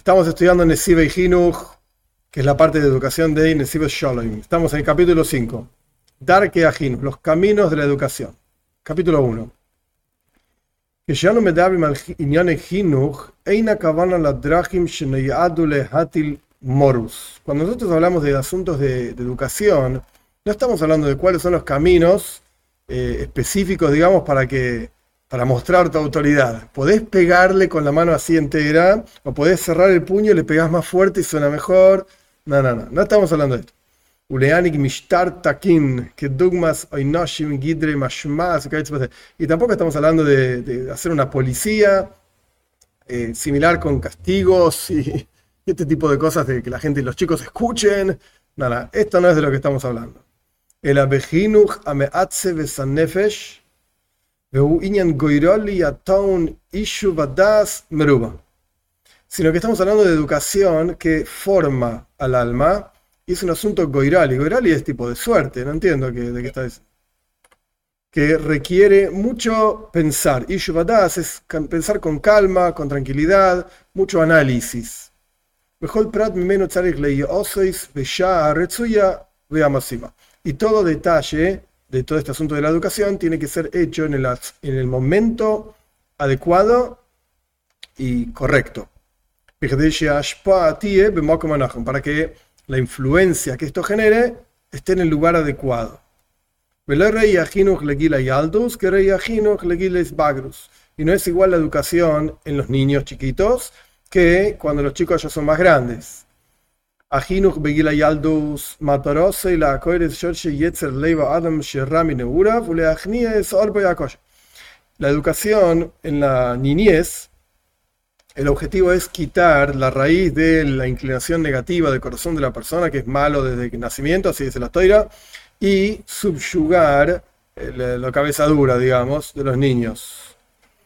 Estamos estudiando Nesive Hinuch, que es la parte de educación de Nesive Sholem. Estamos en el capítulo 5. Darkei Hinuch, los caminos de la educación. Capítulo 1. Cuando nosotros hablamos de asuntos de educación, no estamos hablando de cuáles son los caminos específicos, digamos, para mostrar tu autoridad. Podés pegarle con la mano así entera, o podés cerrar el puño y le pegás más fuerte y suena mejor. No estamos hablando de esto. Y tampoco estamos hablando de hacer una policía similar con castigos y este tipo de cosas de que la gente y los chicos escuchen. Esto no es de lo que estamos hablando. El abejinuch ameatze besanefesh sino que estamos hablando de educación que forma al alma y es un asunto goirali. Goirali es tipo de suerte, no entiendo de qué está diciendo. Que requiere mucho pensar. Ishu badas es pensar con calma, con tranquilidad, mucho análisis. Y todo detalle de todo este asunto de la educación tiene que ser hecho en el momento adecuado y correcto. Para que la influencia que esto genere esté en el lugar adecuado. Y no es igual la educación en los niños chiquitos que cuando los chicos ya son más grandes. La educación en la niñez, el objetivo es quitar la raíz de la inclinación negativa del corazón de la persona, que es malo desde el nacimiento, así dice la Toira, y subyugar la cabeza dura, digamos, de los niños.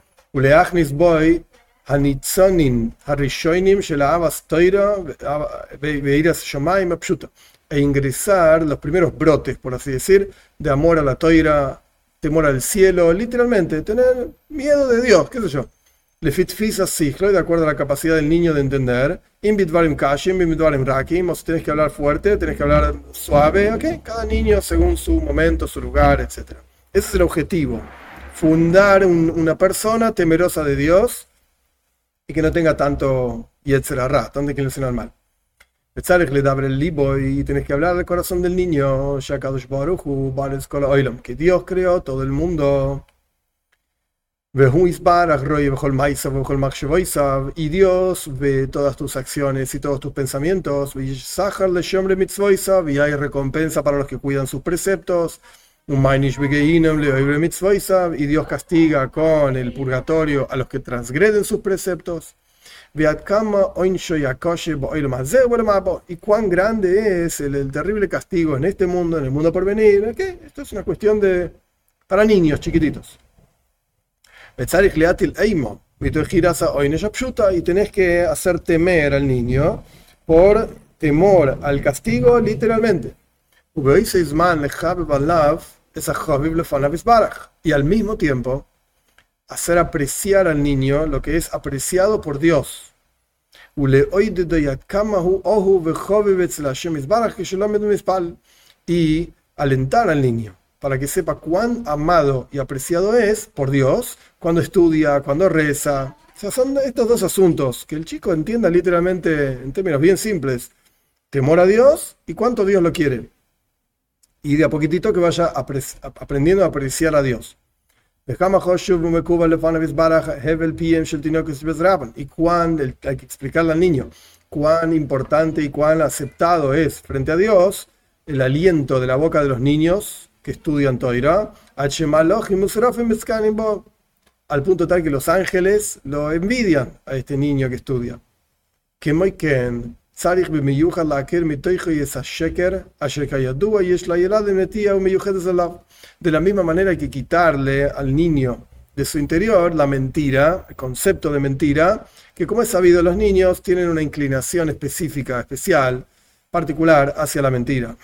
E ingresar los primeros brotes, por así decir, de amor a la Toira, temor al cielo, literalmente, tener miedo de Dios, qué sé yo. Le fitfisa siglo, de acuerdo a la capacidad del niño de entender. Inbitvarim kashim, inbitvarim rakim, o si tenés que hablar fuerte, tenés que hablar suave, ¿ok? Cada niño según su momento, su lugar, etc. Ese es el objetivo. Fundar una persona temerosa de Dios y que no tenga tanto yetzer hara, tanta inclinación al mal. Y tenés que hablar del corazón del niño, que Dios creó todo el mundo. Y Dios ve todas tus acciones y todos tus pensamientos. Y hay recompensa para los que cuidan sus preceptos. Y Dios castiga con el purgatorio a los que transgreden sus preceptos. Y cuán grande es el terrible castigo en este mundo, en el mundo por venir. ¿Okay? Esto es una cuestión para niños chiquititos. Y tenés que hacer temer al niño por temor al castigo, literalmente. Y al mismo tiempo hacer apreciar al niño lo que es apreciado por Dios. Y alentar al niño para que sepa cuán amado y apreciado es por Dios cuando estudia, cuando reza. O sea, son estos dos asuntos, que el chico entienda literalmente en términos bien simples. Temor a Dios y cuánto Dios lo quiere. Y de a poquitito que vaya aprendiendo a apreciar a Dios. Y hay que explicarle al niño cuán importante y cuán aceptado es frente a Dios el aliento de la boca de los niños que estudian Toira, al punto tal que los ángeles lo envidian a este niño que estudia. De la misma manera hay que quitarle al niño de su interior la mentira, el concepto de mentira, que como es sabido, los niños tienen una inclinación específica, especial, particular hacia la mentira.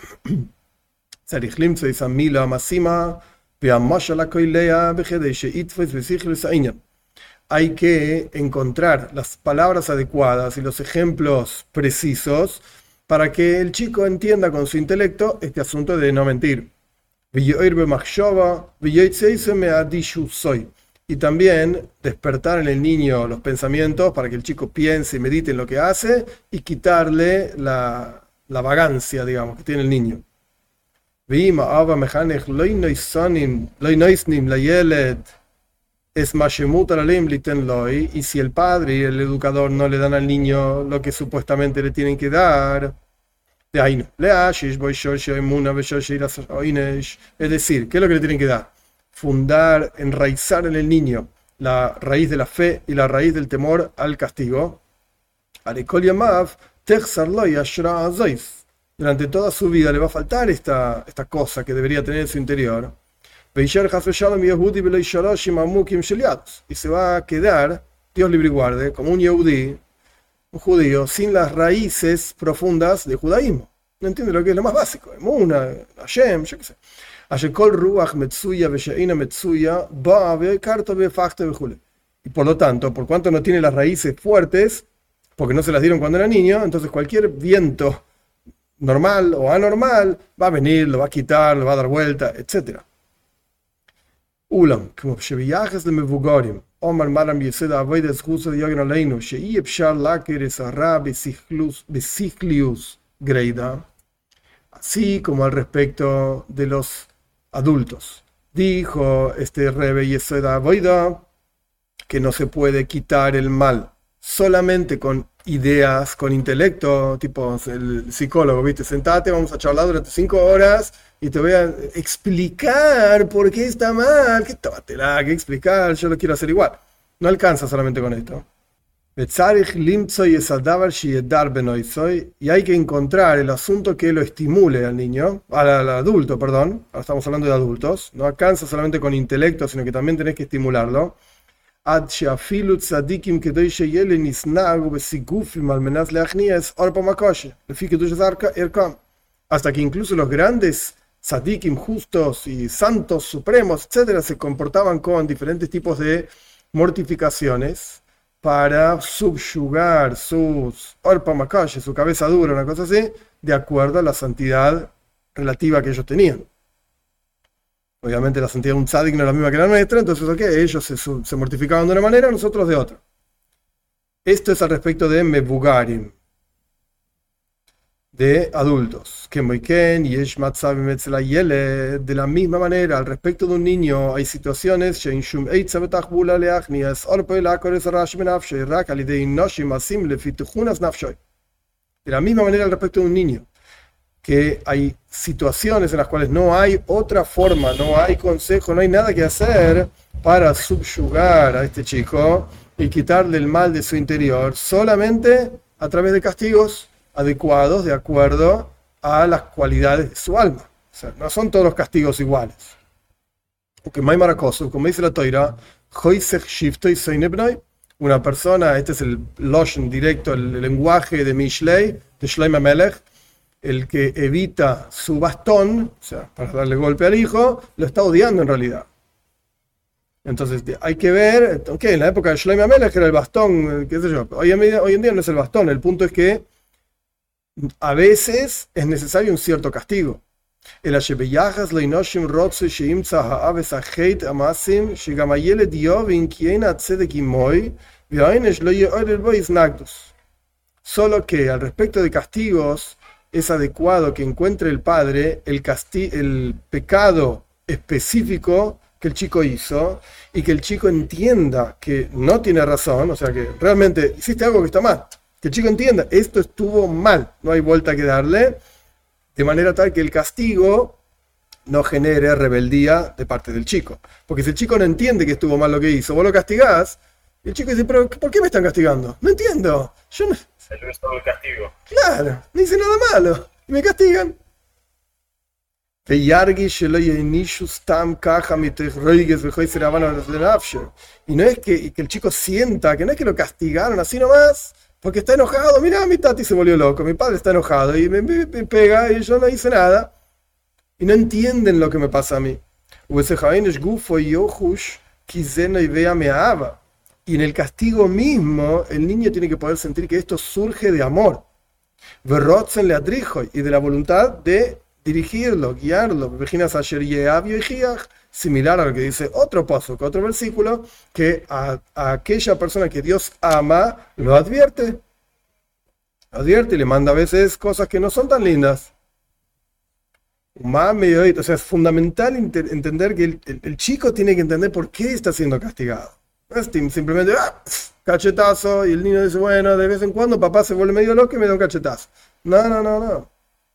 hay que encontrar las palabras adecuadas y los ejemplos precisos para que el chico entienda con su intelecto este asunto de no mentir. Y también despertar en el niño los pensamientos para que el chico piense y medite en lo que hace y quitarle la vagancia, digamos, que tiene el niño. Y si el padre y el educador no le dan al niño lo que supuestamente le tienen que dar, es decir, ¿qué es lo que le tienen que dar? Fundar, enraizar en el niño la raíz de la fe y la raíz del temor al castigo. Durante toda su vida le va a faltar esta cosa que debería tener en su interior. Y se va a quedar, Dios libre y guarde, como un yehudí, un judío, sin las raíces profundas del judaísmo. No entiende lo que es lo más básico. Emunah, Hashem, yo qué sé. Y por lo tanto, por cuanto no tiene las raíces fuertes, porque no se las dieron cuando era niño, entonces cualquier viento normal o anormal va a venir, lo va a quitar, lo va a dar vuelta, etc. Ulam, como sheviyajes de mevugorim, Omar Maram Yeseda Avoides Juso de Yogan Aleinu, Shei Epshar Laker Esarra Besichlius Greida, así como al respecto de los adultos. Dijo este Rebe Yeseda Avoida que no se puede quitar el mal solamente con ideas, con intelecto, tipo el psicólogo, ¿viste? Sentate, vamos a charlar durante 5 horas y te voy a explicar por qué está mal, que tómatela, que explicar, yo lo quiero hacer igual. No alcanza solamente con esto. Y hay que encontrar el asunto que lo estimule al niño, al adulto, perdón, ahora estamos hablando de adultos, no alcanza solamente con intelecto, sino que también tenés que estimularlo. Hasta que incluso los grandes tzadikim justos y santos supremos, etcétera, se comportaban con diferentes tipos de mortificaciones para subyugar sus orpa makash, su cabeza dura, una cosa así, de acuerdo a la santidad relativa que ellos tenían. Obviamente la santidad de un tzadik no es la misma que la nuestra, entonces ellos se mortificaban de una manera, nosotros de otra. Esto es al respecto de mevugarim, de adultos. De la misma manera, al respecto de un niño, hay situaciones de la misma manera al respecto de un niño, que hay situaciones en las cuales no hay otra forma, no hay consejo, no hay nada que hacer para subyugar a este chico y quitarle el mal de su interior, solamente a través de castigos adecuados de acuerdo a las cualidades de su alma. O sea, no son todos los castigos iguales. Porque como dice la Toira, una persona, este es el loshen directo, el lenguaje de Mishlei, de Shlomo Melech, el que evita su bastón, o sea, para darle golpe al hijo, lo está odiando en realidad. Entonces hay que ver, en la época de Shlomo Melech era el bastón, qué sé yo, hoy en día no es el bastón, el punto es que a veces es necesario un cierto castigo. El solo que al respecto de castigos es adecuado que encuentre el padre el pecado específico que el chico hizo y que el chico entienda que no tiene razón, o sea que realmente hiciste algo que está mal, que el chico entienda, esto estuvo mal, no hay vuelta que darle, de manera tal que el castigo no genere rebeldía de parte del chico. Porque si el chico no entiende que estuvo mal lo que hizo, vos lo castigás, y el chico dice, pero ¿por qué me están castigando? No entiendo, yo no... Se le ves todo el castigo. Claro, no hice nada malo. Y me castigan. Y no es que el chico sienta, que no es que lo castigaron así nomás, porque está enojado. Mira, mi tati se volvió loco, mi padre está enojado y me pega y yo no hice nada. Y no entienden lo que me pasa a mí. Y en el castigo mismo, el niño tiene que poder sentir que esto surge de amor. Verrotzen le adrijo y de la voluntad de dirigirlo, guiarlo. Similar a lo que dice otro paso, otro versículo, que a aquella persona que Dios ama, lo advierte. Advierte y le manda a veces cosas que no son tan lindas. O sea, es fundamental entender que el chico tiene que entender por qué está siendo castigado. No es simplemente cachetazo y el niño dice, bueno, de vez en cuando papá se vuelve medio loco y me da un cachetazo. No.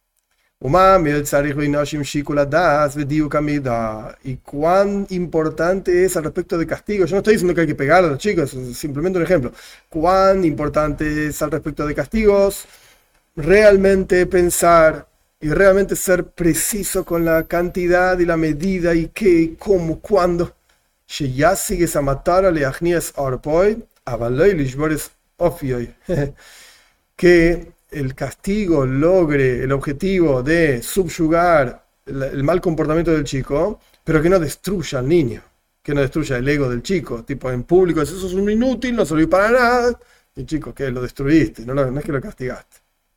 Y cuán importante es al respecto de castigo. Yo no estoy diciendo que hay que pegar a los chicos, es simplemente un ejemplo. Cuán importante es al respecto de castigos realmente pensar y realmente ser preciso con la cantidad y la medida y qué, cómo, cuándo. Que el castigo logre el objetivo de subyugar el mal comportamiento del chico, pero que no destruya al niño, que no destruya el ego del chico. Tipo, en público, eso es un inútil, no sirve para nada. Y chico, ¿qué? Lo destruiste, no es que lo castigaste.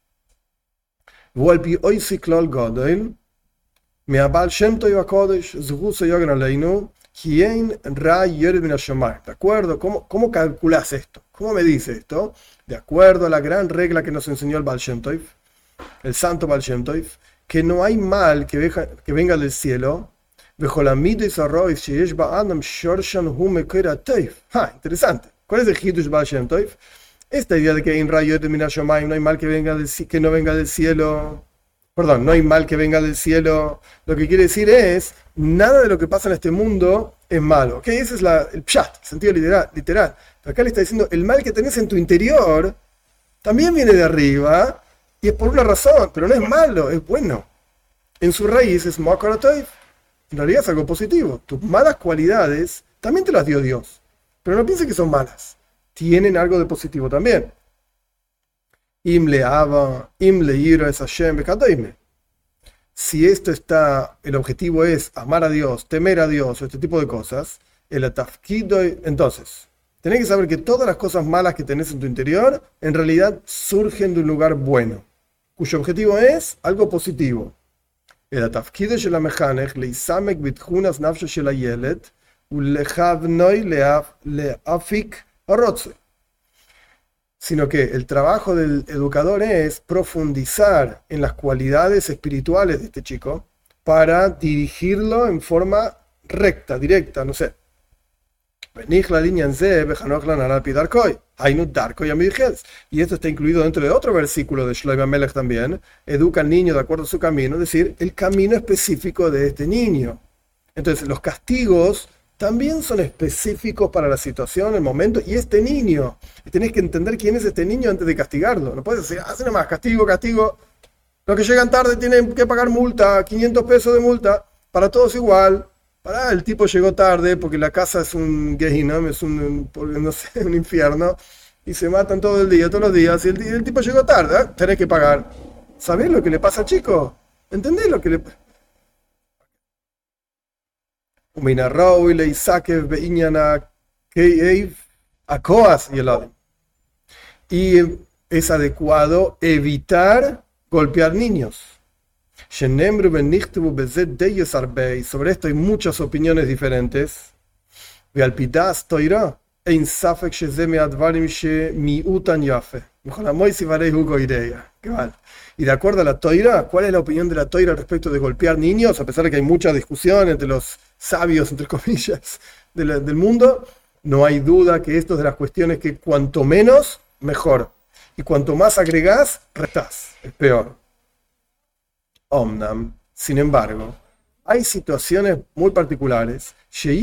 ¿De acuerdo? ¿Cómo calculas esto? ¿Cómo me dice esto? De acuerdo a la gran regla que nos enseñó el Baal Shem Tov, el santo Baal Shem Tov, que no hay mal que venga del cielo. Interesante. ¿Cuál es el Hidush Baal Shem Tov? Esta idea de que no hay mal que no venga del cielo. Perdón, no hay mal que venga del cielo. Lo que quiere decir es, nada de lo que pasa en este mundo es malo. ¿Okay? Ese es el pshat, el sentido literal. Pero acá le está diciendo, el mal que tenés en tu interior también viene de arriba y es por una razón, pero no es malo, es bueno. En su raíz es Mokaratoy. En realidad es algo positivo. Tus malas cualidades también te las dio Dios. Pero no pienses que son malas. Tienen algo de positivo también. Si el objetivo es amar a Dios, temer a Dios, o este tipo de cosas, entonces, tenés que saber que todas las cosas malas que tenés en tu interior, en realidad surgen de un lugar bueno, cuyo objetivo es algo positivo. Sino que el trabajo del educador es profundizar en las cualidades espirituales de este chico para dirigirlo en forma recta, directa, no sé. Y esto está incluido dentro de otro versículo de Shlomo Melech también. Educa al niño de acuerdo a su camino, es decir, el camino específico de este niño. Entonces, los castigos también son específicos para la situación, el momento, y este niño. Y tenés que entender quién es este niño antes de castigarlo. No puedes decir, hace nomás, castigo. Los que llegan tarde tienen que pagar multa, 500 pesos de multa, para todos igual. El tipo llegó tarde porque la casa es un Gehinnom, es un infierno, y se matan todo el día, todos los días, y el tipo llegó tarde, tenés que pagar. ¿Sabés lo que le pasa al chico? ¿Entendés lo que le pasa? Y es adecuado evitar golpear niños. Sobre esto hay muchas opiniones diferentes. Y de acuerdo a la Toira, ¿cuál es la opinión de la Toira respecto de golpear niños? A pesar de que hay mucha discusión entre los sabios, entre comillas, del mundo, no hay duda que esto es de las cuestiones que cuanto menos, mejor. Y cuanto más agregás, restás. Es peor. Omnam, sin embargo, hay situaciones muy particulares.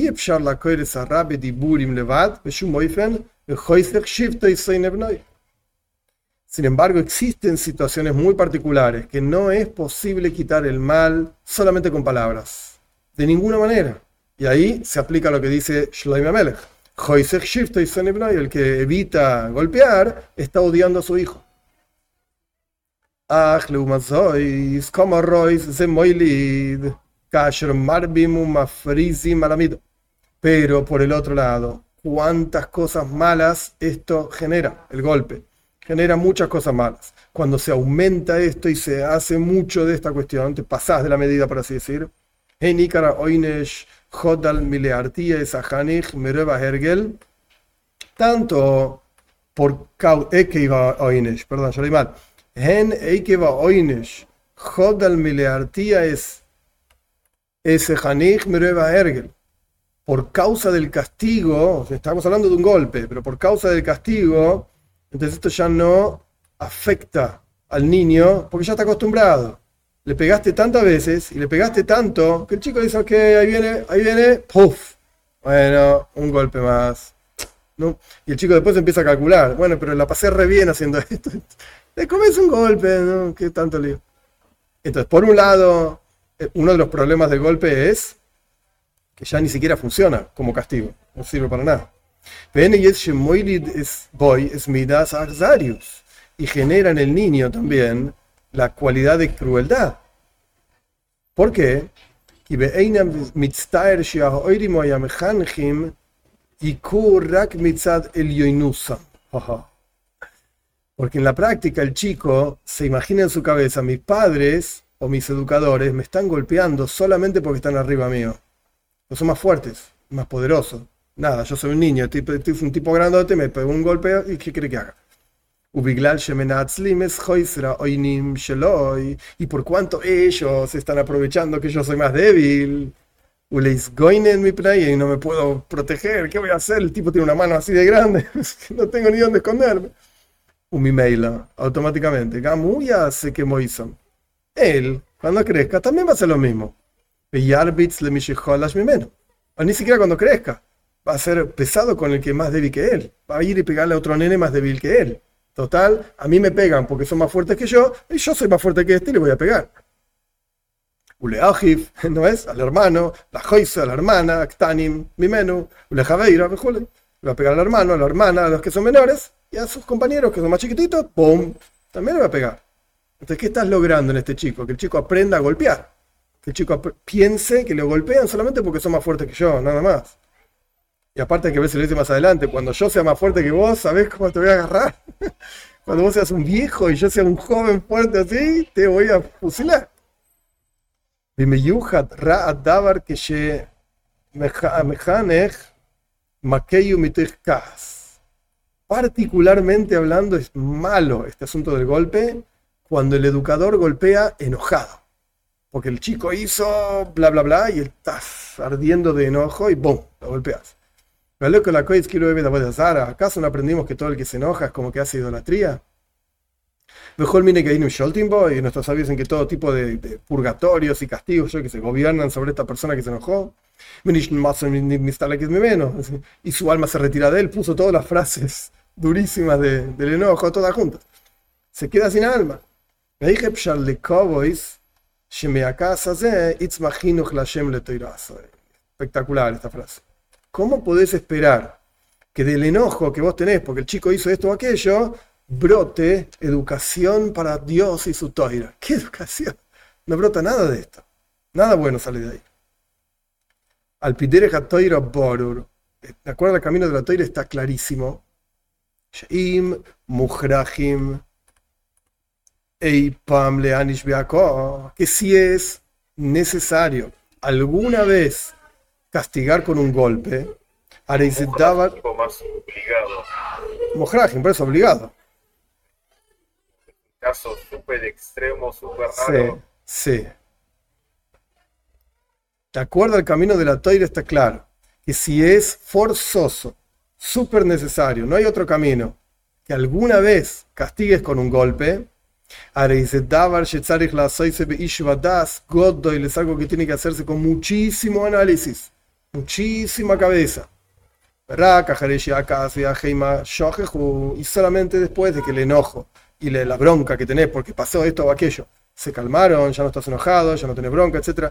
Sin embargo, existen situaciones muy particulares que no es posible quitar el mal solamente con palabras. De ninguna manera. Y ahí se aplica lo que dice Shlomo Melech. El que evita golpear está odiando a su hijo. Pero por el otro lado, cuántas cosas malas esto genera, el golpe. Genera muchas cosas malas. Cuando se aumenta esto y se hace mucho de esta cuestión, te pasás de la medida, por así decir. Tanto por perdón, yo leí mal. Por causa del castigo, estamos hablando de un golpe, pero por causa del castigo, entonces esto ya no afecta al niño porque ya está acostumbrado. Le pegaste tantas veces y le pegaste tanto que el chico dice, ok, ahí viene, ¡puf! Bueno, un golpe más. ¿No? Y el chico después empieza a calcular, bueno, pero la pasé re bien haciendo esto. Le comes un golpe, ¿no? ¿Qué tanto lío? Entonces, por un lado, uno de los problemas del golpe es que ya ni siquiera funciona como castigo, no sirve para nada. Y genera en el niño también la cualidad de crueldad. ¿Por qué? Porque en la práctica el chico se imagina en su cabeza, mis padres o mis educadores me están golpeando solamente porque están arriba mío. No son más fuertes, más poderosos. Nada, yo soy un niño, un tipo grandote, me pego un golpe y ¿qué quiere que haga? Y por cuanto ellos están aprovechando que yo soy más débil, y no me puedo proteger, ¿qué voy a hacer? El tipo tiene una mano así de grande, no tengo ni dónde esconderme. Maila, automáticamente, Gamuya se quemó hizo. Él, cuando crezca, también va a hacer lo mismo. O ni siquiera cuando crezca, va a ser pesado con el que es más débil que él. Va a ir y pegarle a otro nene más débil que él. Total, a mí me pegan porque son más fuertes que yo, y yo soy más fuerte que este y le voy a pegar. Uleajif, ¿no es? Al hermano, la joisa, a la hermana, Aktanim, Mimenu, Ulejaveira, le va a pegar al hermano, a la hermana, a los que son menores, y a sus compañeros que son más chiquititos, ¡pum! También le va a pegar. Entonces, ¿qué estás logrando en este chico? Que el chico aprenda a golpear. Que el chico piense que lo golpean solamente porque son más fuertes que yo, nada más. Y aparte hay que ver si lo dice más adelante, cuando yo sea más fuerte que vos, ¿sabés cómo te voy a agarrar? Cuando vos seas un viejo y yo sea un joven fuerte así, te voy a fusilar. Particularmente hablando, es malo este asunto del golpe cuando el educador golpea enojado. Porque el chico hizo bla bla bla y estás ardiendo de enojo y ¡bum! Lo golpeas. ¿Acaso no aprendimos que todo el que se enoja es como que hace idolatría? Y nuestros sabios dicen que todo tipo de purgatorios y castigos que se gobiernan sobre esta persona que se enojó. Y su alma se retira de él, puso todas las frases durísimas del enojo, todas juntas. Se queda sin alma. Espectacular esta frase. ¿Cómo podés esperar que del enojo que vos tenés porque el chico hizo esto o aquello, brote educación para Dios y su toira? ¿Qué educación? No brota nada de esto. Nada bueno sale de ahí. Al pidere toira borur. De acuerdo al camino de la toira está clarísimo. Sheim muhrahim eipam leanish beako. Que si es necesario alguna vez castigar con un golpe, Areizdava. Mohrajim, por eso obligado. Caso súper extremo, súper raro. Sí. De acuerdo al camino de la toira está claro que si es forzoso, súper necesario, no hay otro camino, que alguna vez castigues con un golpe, es algo que tiene que hacerse con muchísimo análisis, muchísima cabeza. Y solamente después de que el enojo y la bronca que tenés porque pasó esto o aquello se calmaron, ya no estás enojado, ya no tenés bronca, etc.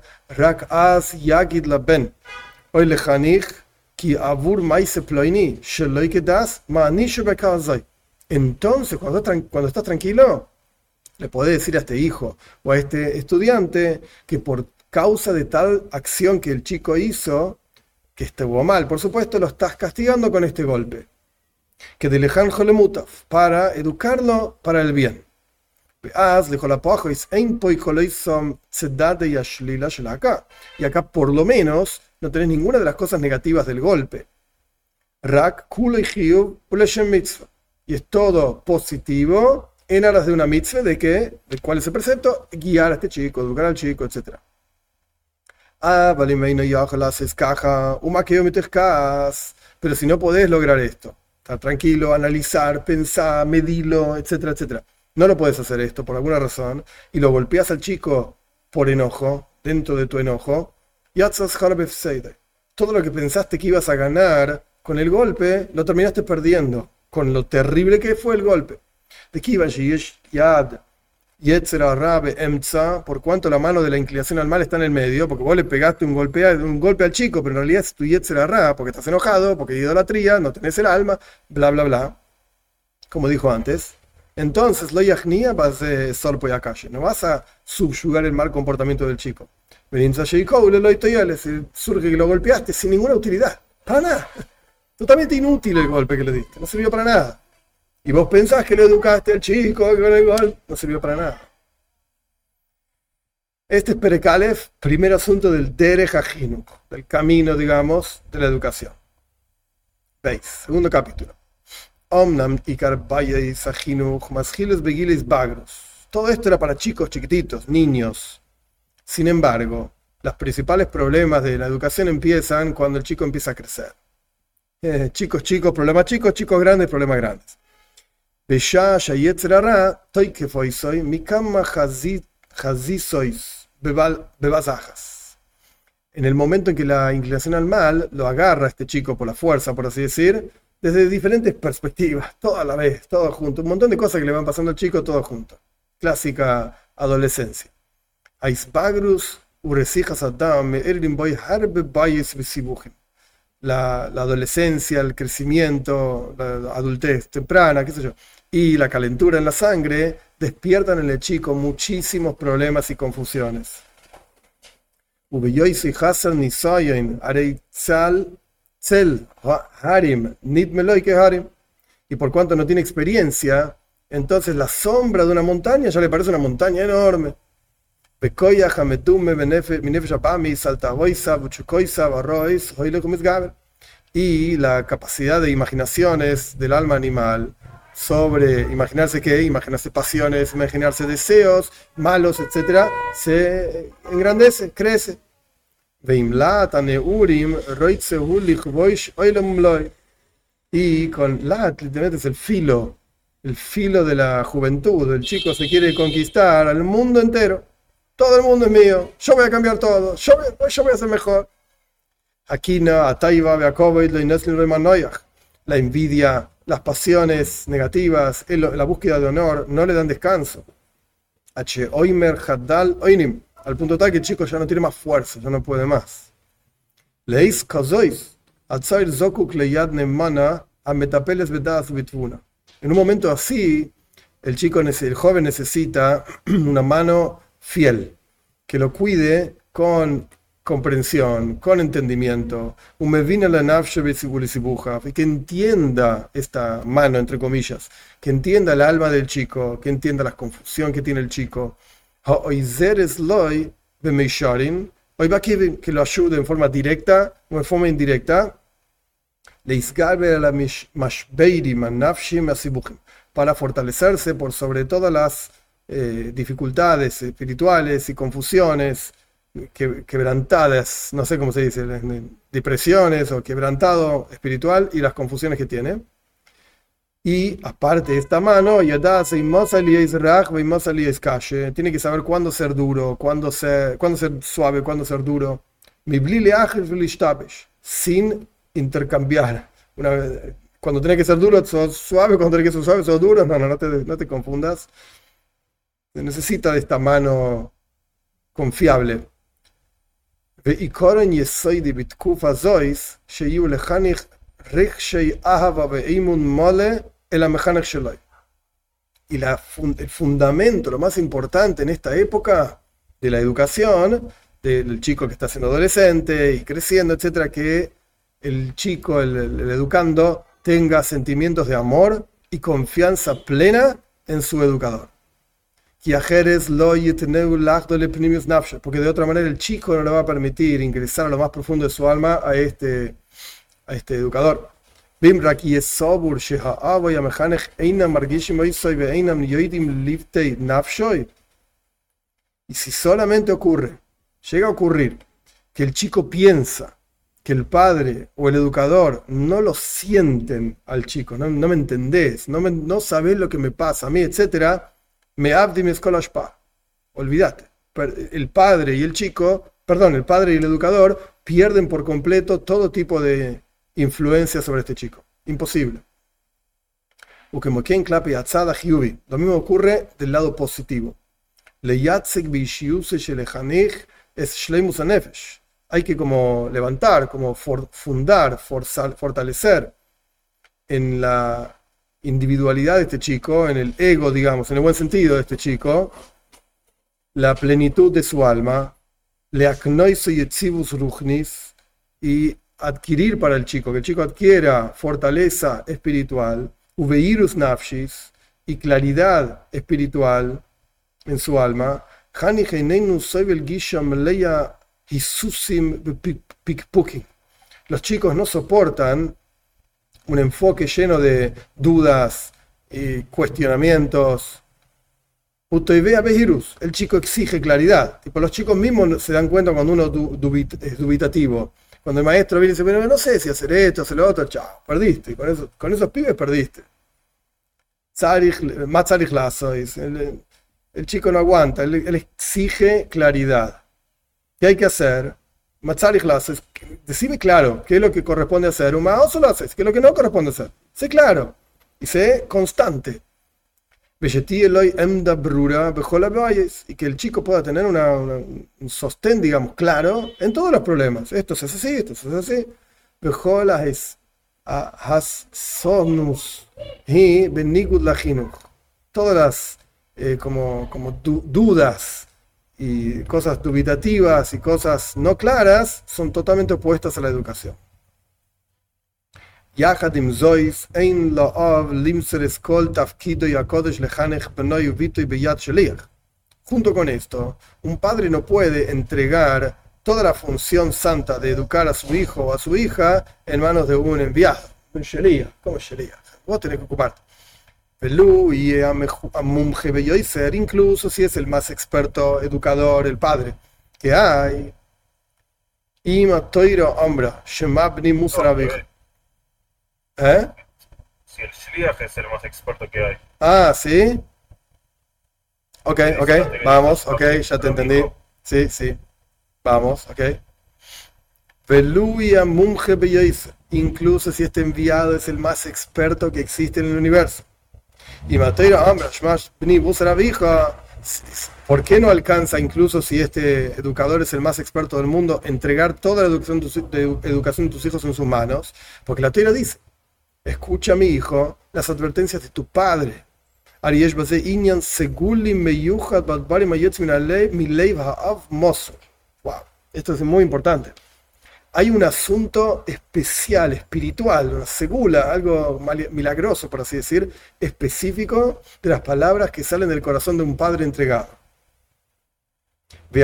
Entonces, cuando estás tranquilo, le podés decir a este hijo o a este estudiante que por causa de tal acción que el chico hizo, que estuvo mal, por supuesto, lo estás castigando con este golpe. Que de leján jolemutaf, para educarlo para el bien. Y acá por lo menos no tenés ninguna de las cosas negativas del golpe. Y es todo positivo en aras de una mitzvah de cuál es el precepto, guiar a este chico, educar al chico, etc. Pero si no podés lograr esto, estar tranquilo, analizar, pensar, medirlo, etcétera, etcétera, no lo puedes hacer esto por alguna razón y lo golpeas al chico por enojo, dentro de tu enojo, todo lo que pensaste que ibas a ganar con el golpe, lo terminaste perdiendo, con lo terrible que fue el golpe. De Kivan Yad Yetzera Rabe Emtza, por cuanto la mano de la inclinación al mal está en el medio, porque vos le pegaste un golpe al chico, pero en realidad es tu Yetzera Ra, porque estás enojado, porque hay idolatría, no tenés el alma, bla bla bla, como dijo antes. Entonces, lo yachnia vas a sorpo y akashi, no vas a subyugar el mal comportamiento del chico. Surge que lo golpeaste sin ninguna utilidad, para nada. Totalmente inútil el golpe que le diste, no sirvió para nada. Y vos pensás que lo educaste al chico con el golpe, no sirvió para nada. Este es Perek Alef, primer asunto del Derech HaChinuch, del camino, digamos, de la educación. Veis, segundo capítulo. Omnam ikar bayis HaChinuch maschiles begiles bagros. Todo esto era para chicos chiquititos, niños. Sin embargo, los principales problemas de la educación empiezan cuando el chico empieza a crecer. Chicos, problemas chicos, chicos grandes, problemas grandes. En el momento en que la inclinación al mal lo agarra a este chico por la fuerza, por así decir, desde diferentes perspectivas, todo a la vez, todo junto, un montón de cosas que le van pasando al chico, todo junto. Clásica adolescencia. La adolescencia, el crecimiento, la adultez temprana, qué sé yo, y la calentura en la sangre despiertan en el chico muchísimos problemas y confusiones. Y por cuanto no tiene experiencia, entonces la sombra de una montaña ya le parece una montaña enorme. Y la capacidad de imaginaciones del alma animal sobre imaginarse pasiones, imaginarse deseos malos, etc., se engrandece, crece. Y con lat, literalmente es el filo de la juventud. El chico se quiere conquistar al mundo entero. Todo el mundo es mío, yo voy a cambiar todo, yo voy a ser mejor. Aquí no, la envidia, las pasiones negativas, la búsqueda de honor no le dan descanso. Al punto tal que el chico ya no tiene más fuerza, ya no puede más. En un momento así, el joven necesita una mano fiel, que lo cuide con comprensión, con entendimiento, y que entienda esta mano, entre comillas, que entienda el alma del chico, que entienda la confusión que tiene el chico, que lo ayude en forma directa o en forma indirecta, para fortalecerse por sobre todas las dificultades espirituales y confusiones, quebrantadas, no sé cómo se dice, depresiones o quebrantado espiritual y las confusiones que tiene. Y aparte de esta mano, tiene que saber cuándo ser duro, cuándo ser suave, cuándo ser duro, sin intercambiar. Cuando tiene que ser duro, sos suave, cuando tiene que ser suave, sos duro. No te confundas. Se necesita de esta mano confiable. Y el fundamento, lo más importante en esta época de la educación, del chico que está siendo adolescente y creciendo, etcétera, que el chico, el educando, tenga sentimientos de amor y confianza plena en su educador. Porque de otra manera el chico no le va a permitir ingresar a lo más profundo de su alma a este educador. Y si solamente llega a ocurrir que el chico piensa que el padre o el educador no lo sienten al chico, no me entendés, no sabés lo que me pasa a mí, etcétera, me abdim eskolashpa. Olvídate. El padre y el educador pierden por completo todo tipo de influencia sobre este chico. Imposible. Lo mismo ocurre del lado positivo. Hay que como levantar, como fundar, fortalecer en la individualidad de este chico, en el ego, digamos, en el buen sentido de este chico, la plenitud de su alma, y adquirir para el chico, que el chico adquiera fortaleza espiritual, uveirus nafshis, y claridad espiritual en su alma. Los chicos no soportan un enfoque lleno de dudas y cuestionamientos. El chico exige claridad. Los chicos mismos se dan cuenta cuando uno es dubitativo. Cuando el maestro viene y dice, pero no sé si hacer esto, hacer lo otro, chao, perdiste. Con esos pibes perdiste. El chico no aguanta, él exige claridad. ¿Qué hay que hacer? Decime claro qué es lo que corresponde hacer. O solo haces, qué es lo que no corresponde hacer. Sé claro y sé constante. Y que el chico pueda tener un sostén, digamos, claro en todos los problemas. Esto es así, esto es así. Todas las como dudas y cosas dubitativas y cosas no claras son totalmente opuestas a la educación. Junto con esto, un padre no puede entregar toda la función santa de educar a su hijo o a su hija en manos de un enviado, un sheliach. ¿Cómo sheliach? Vos tenés que ocuparte. Incluso si es el más experto educador, el padre que hay. Si el shliach es el más experto que hay. Ah, ¿sí? Ok, vamos, ok, ya te entendí. Sí, vamos, ok. Incluso si este enviado es el más experto que existe en el universo. Y ¿por qué no alcanza, incluso si este educador es el más experto del mundo, entregar toda la educación de tus hijos en sus manos? Porque la Torá dice, escucha, mi hijo, las advertencias de tu padre. Wow, esto es muy importante. Hay un asunto especial, espiritual, una segula, algo milagroso, por así decir, específico de las palabras que salen del corazón de un padre entregado. Y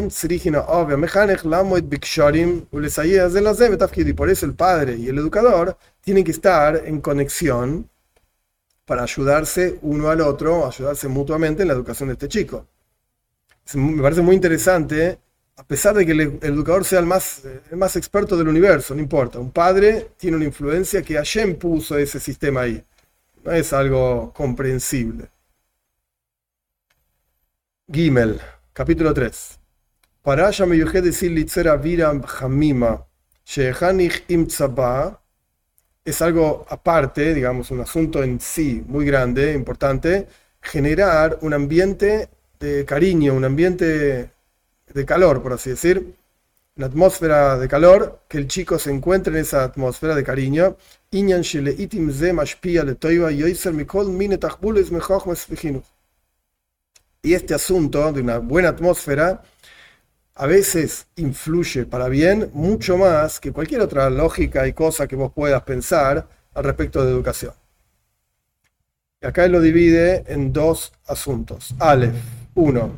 por eso el padre y el educador tienen que estar en conexión para ayudarse uno al otro, ayudarse mutuamente en la educación de este chico. Me parece muy interesante. A pesar de que el educador sea el más experto del universo, no importa. Un padre tiene una influencia que Hashem puso ese sistema ahí. No es algo comprensible. Gimel, capítulo 3. Parasha meyuchet decir litzera viram hamima shehanich im tzaba. Es algo aparte, digamos, un asunto en sí muy grande, importante. Generar un ambiente de cariño, un ambiente de calor, por así decir, una atmósfera de calor, que el chico se encuentre en esa atmósfera de cariño. Y este asunto de una buena atmósfera a veces influye para bien mucho más que cualquier otra lógica y cosa que vos puedas pensar al respecto de educación. Y acá él lo divide en dos asuntos. Aleph, 1.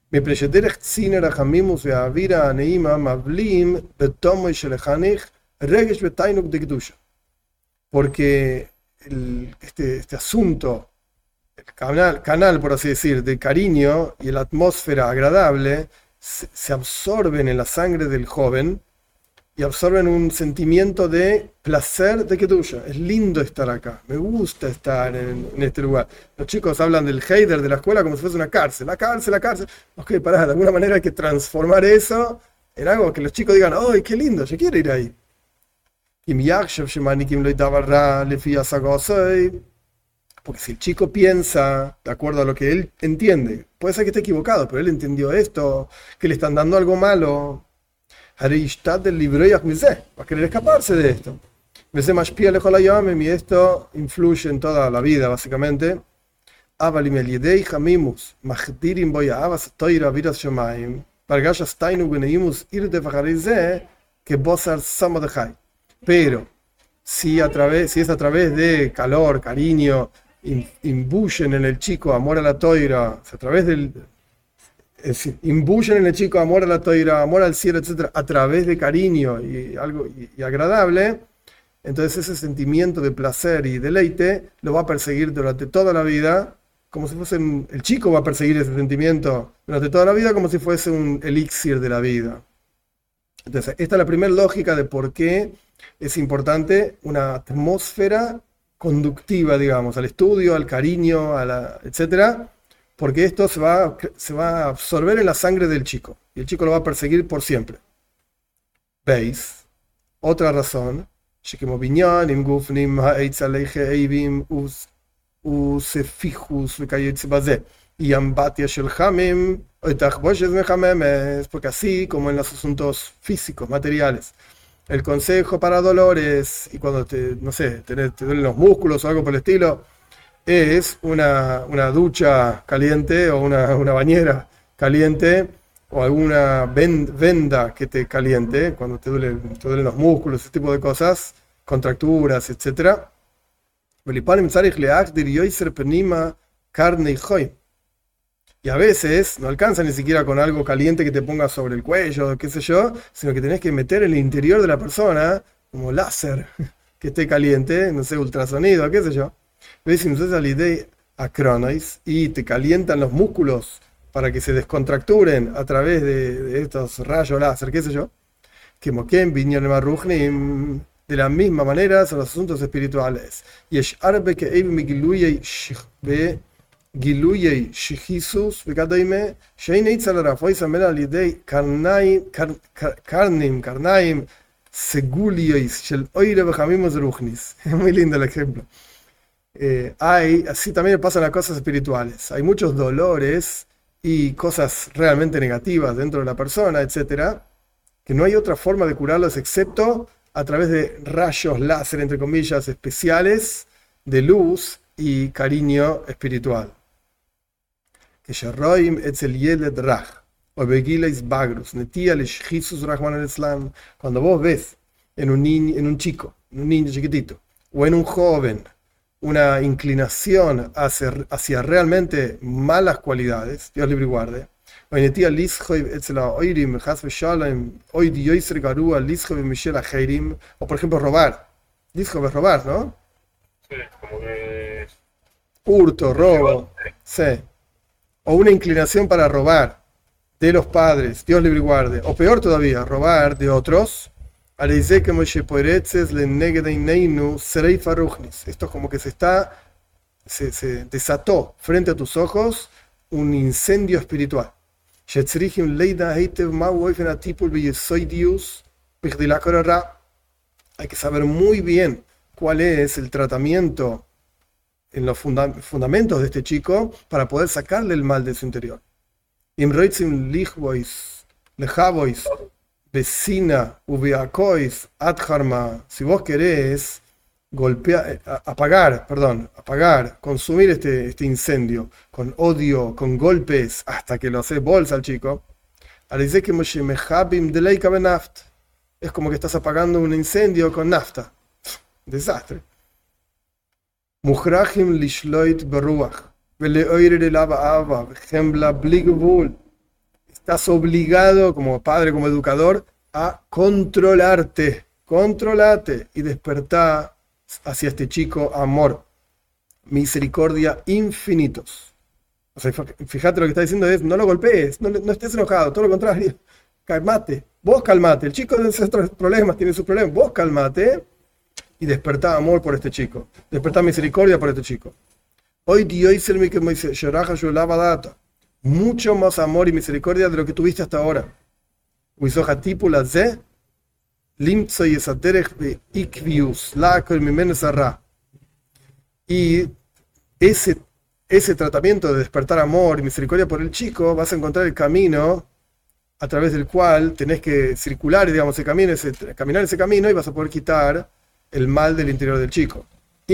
Porque este asunto, el canal, por así decir, de cariño y la atmósfera agradable se absorben en la sangre del joven y absorben un sentimiento de placer de Kedusha. Es lindo estar acá, me gusta estar en este lugar. Los chicos hablan del Heider de la escuela como si fuese una cárcel. La cárcel, la cárcel. Ok, pará, de alguna manera hay que transformar eso en algo que los chicos digan, ¡ay, qué lindo! Yo quiero ir ahí. Porque si el chico piensa de acuerdo a lo que él entiende, puede ser que esté equivocado, pero él entendió esto, que le están dando algo malo, va a querer escaparse de esto. Y esto influye en toda la vida, básicamente. Pero si es a través de calor, cariño, imbuyen en el chico amor a la toira, a través del imbuyen en el chico amor a la toira, amor al cielo, etcétera, a través de cariño y algo y agradable, entonces ese sentimiento de placer y deleite lo va a perseguir durante toda la vida, como si fuese el chico va a perseguir ese sentimiento durante toda la vida como si fuese un elixir de la vida. Entonces, esta es la primera lógica de por qué es importante una atmósfera conductiva, digamos, al estudio, al cariño, etcétera, porque esto se va a absorber en la sangre del chico y el chico lo va a perseguir por siempre. ¿Veis? Otra razón, y ambatia shel hamim, porque así como en los asuntos físicos, materiales, el consejo para dolores y cuando te duelen los músculos o algo por el estilo, es una ducha caliente o una bañera caliente o alguna venda que te caliente cuando te duelen los músculos, ese tipo de cosas, contracturas, etc. Y a veces no alcanza ni siquiera con algo caliente que te pongas sobre el cuello, qué sé yo, sino que tenés que meter en el interior de la persona, como láser, que esté caliente, no sé, ultrasonido, qué sé yo. ¿Ves? Entonces la idea acronois y te calientan los músculos para que se descontracturen a través de estos rayos láser, qué sé yo. Que moquén vinieron marruchnim de la misma manera son los asuntos espirituales. Y es arbe que ev migiluyei shikbe גילויי שחיסוס וכדומה שאין אצל הרפויס המלא על ידי קרניים סגולייס של אוירה וחמימוס רוחניס. Muy lindo el ejemplo. Así también pasan las cosas espirituales. Hay muchos dolores y cosas realmente negativas dentro de la persona, etcétera, que no hay otra forma de curarlos excepto a través de rayos láser, entre comillas, especiales de luz y cariño espiritual. Que Sharroim etzel yeled raj, o begileis bagrus, netia leshchisus rahman al-islam. Cuando vos ves en un niño chiquitito, o en un joven, una inclinación hacia realmente malas cualidades, Dios libre y guarde, o netia lischoy etzel oirim has veshalem, oid yoiser garua lischoy mishel acheirim, o por ejemplo robar. Lischoy es robar, ¿no? Sí, como que hurto, robo, sí. O una inclinación para robar de los padres, Dios libre y guarde, o peor todavía, robar de otros. Esto es como que se desató frente a tus ojos un incendio espiritual. Hay que saber muy bien cuál es el tratamiento en los fundamentos de este chico para poder sacarle el mal de su interior. Si vos querés apagar, consumir este incendio con odio, con golpes, hasta que lo haces bolsa al chico, Es como que estás apagando un incendio con nafta. Desastre. Muhrachim lishloit beruach. Estás obligado como padre, como educador, a controlarte. Controlate y despertar hacia este chico amor, misericordia infinitos. O sea, fíjate lo que está diciendo es, no lo golpees, no estés enojado, todo lo contrario. Calmate, vos calmate. El chico tiene otros problemas, tiene sus problemas. Vos calmate y despertá amor por este chico. Despertá misericordia por este chico. Hoy Dios mucho más amor y misericordia de lo que tuviste hasta ahora. Y ese tratamiento de despertar amor y misericordia por el chico, vas a encontrar el camino a través del cual tenés que circular, digamos, caminar ese camino y vas a poder quitar el mal del interior del chico.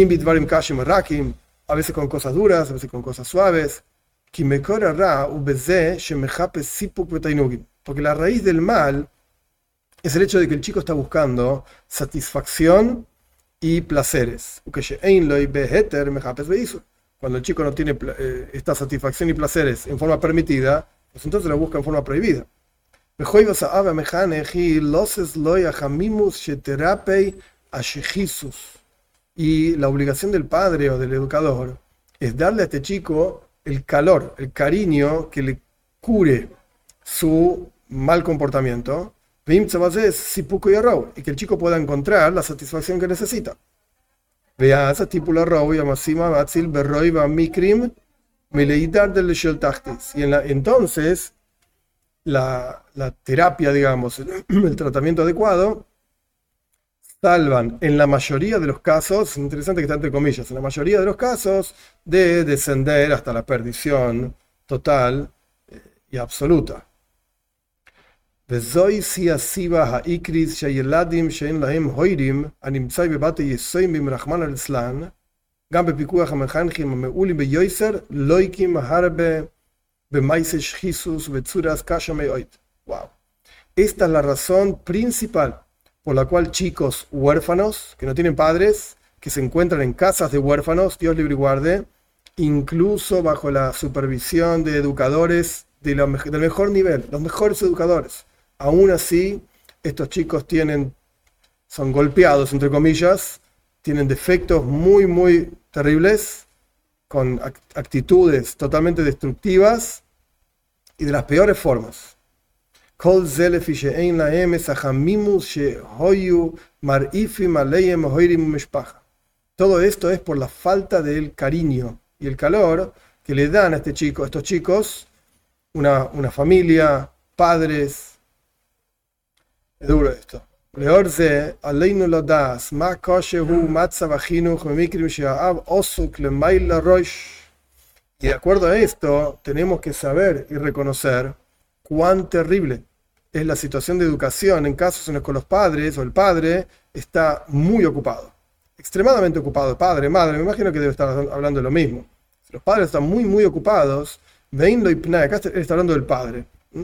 A veces con cosas duras, a veces con cosas suaves. Porque la raíz del mal es el hecho de que el chico está buscando satisfacción y placeres. Cuando el chico no tiene esta satisfacción y placeres en forma permitida, pues entonces lo busca en forma prohibida. Y la obligación del padre o del educador es darle a este chico el calor, el cariño que le cure su mal comportamiento, y que el chico pueda encontrar la satisfacción que necesita. Y entonces la terapia, digamos, el tratamiento adecuado, salvan en la mayoría de los casos, es interesante que está entre comillas, en la mayoría de los casos, de descender hasta la perdición total y absoluta. Wow. Esta es la razón principal por la cual chicos huérfanos, que no tienen padres, que se encuentran en casas de huérfanos, Dios libre y guarde, incluso bajo la supervisión de educadores del mejor nivel, los mejores educadores. Aún así, estos chicos son golpeados, entre comillas, tienen defectos muy, muy terribles, con actitudes totalmente destructivas y de las peores formas. Todo esto es por la falta del cariño y el calor que le dan a estos chicos, una familia, padres. Es duro esto. Y de acuerdo a esto, tenemos que saber y reconocer cuán terrible es la situación de educación en casos en los que los padres o el padre está muy ocupado, extremadamente ocupado, padre, madre, me imagino que debe estar hablando de lo mismo. Si los padres están muy, muy ocupados, acá está hablando del padre.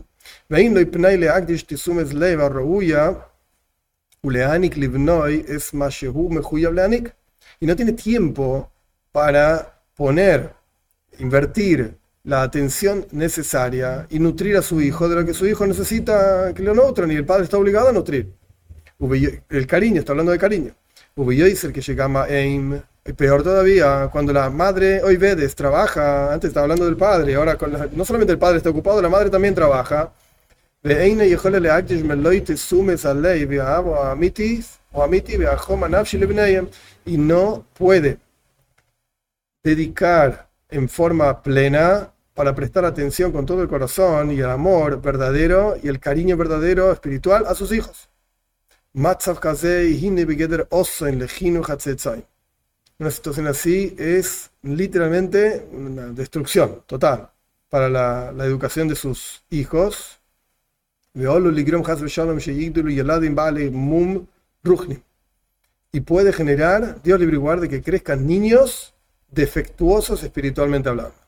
Y no tiene tiempo para invertir la atención necesaria y nutrir a su hijo de lo que su hijo necesita que lo nutran, y el padre está obligado a nutrir. El cariño, está hablando de cariño. Es el que llega a peor todavía, cuando la madre hoy vedes trabaja, antes estaba hablando del padre, ahora no solamente el padre está ocupado, la madre también trabaja. Y no puede dedicar en forma plena para prestar atención con todo el corazón y el amor verdadero y el cariño verdadero espiritual a sus hijos. Una situación así es literalmente una destrucción total para la educación de sus hijos. Y puede generar, Dios libre y guarde, que crezcan niños defectuosos espiritualmente hablando.